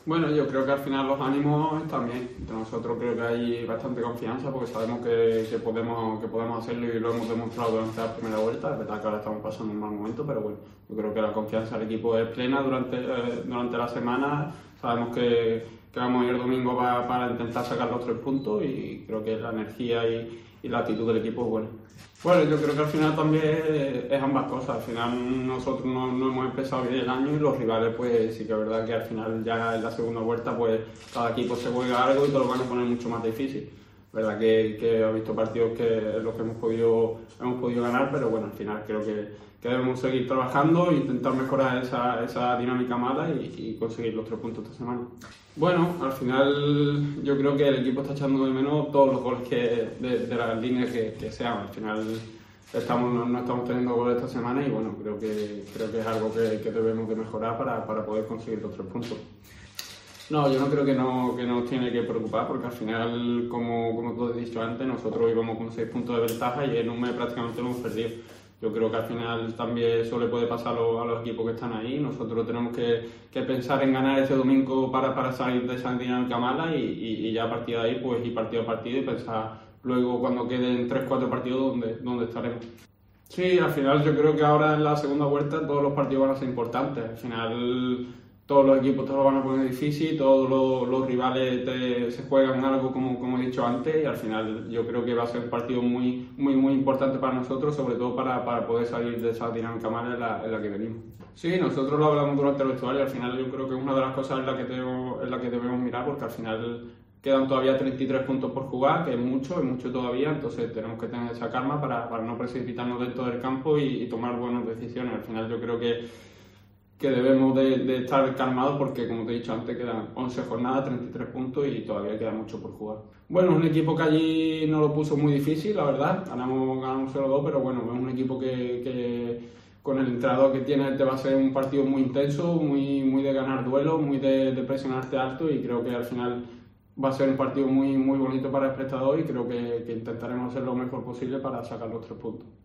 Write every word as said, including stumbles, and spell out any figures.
Bueno, yo creo que al final los ánimos están bien. Entre nosotros creo que hay bastante confianza porque sabemos que, que, podemos, que podemos hacerlo y lo hemos demostrado durante la primera vuelta. Es verdad que ahora estamos pasando un mal momento, pero bueno, yo creo que la confianza del equipo es plena durante, eh, durante la semana. Sabemos que, que vamos a ir el domingo para, para intentar sacar los tres puntos y creo que la energía y, y la actitud del equipo es buena. Bueno, yo creo que al final también es ambas cosas. Al final nosotros no, no hemos empezado bien el año y los rivales pues sí que es verdad que al final ya en la segunda vuelta pues cada equipo se juega algo y te lo van a poner mucho más difícil. Verdad que, que he visto partidos que los que hemos podido, hemos podido ganar, pero bueno, al final creo que, que debemos seguir trabajando e intentar mejorar esa, esa dinámica mala y, y conseguir los tres puntos esta semana. Bueno, al final yo creo que el equipo está echando de menos todos los goles que, de, de las líneas que, que sean. Al final estamos, no, no estamos teniendo goles esta semana y bueno, creo que, creo que es algo que, que debemos de mejorar para, para poder conseguir los tres puntos. No, yo no creo que, no, que nos tiene que preocupar porque al final, como, como tú has dicho antes, nosotros íbamos con seis puntos de ventaja y en un mes prácticamente lo hemos perdido. Yo creo que al final también eso le puede pasar a los, a los equipos que están ahí. Nosotros tenemos que, que pensar en ganar ese domingo para, para salir de esa dinámica mala y, y, y ya a partir de ahí pues ir partido a partido y pensar luego cuando queden tres cuatro partidos dónde, dónde estaremos. Sí, al final yo creo que ahora en la segunda vuelta todos los partidos van a ser importantes. Al final todos los equipos te lo van a poner difícil, todos los, los rivales te, se juegan algo como, como he dicho antes y al final yo creo que va a ser un partido muy muy muy importante para nosotros, sobre todo para, para poder salir de esa dinámica mala en la, en la que venimos. Sí, nosotros lo hablamos durante el vestuario y al final yo creo que es una de las cosas en la que, tengo, en la que debemos mirar porque al final quedan todavía treinta y tres puntos por jugar, que es mucho, es mucho todavía, entonces tenemos que tener esa calma para, para no precipitarnos dentro del campo y, y tomar buenas decisiones. Al final yo creo que que debemos de, de estar calmados porque, como te he dicho antes, quedan once jornadas, treinta y tres puntos y todavía queda mucho por jugar. Bueno, es un equipo que allí no lo puso muy difícil, la verdad, ganamos, ganamos cero dos, pero bueno, es un equipo que, que con el entrenador que tiene te va a ser un partido muy intenso, muy, muy de ganar duelos, muy de, de presionarte alto y creo que al final va a ser un partido muy, muy bonito para el espectador y creo que, que intentaremos hacer lo mejor posible para sacar los tres puntos.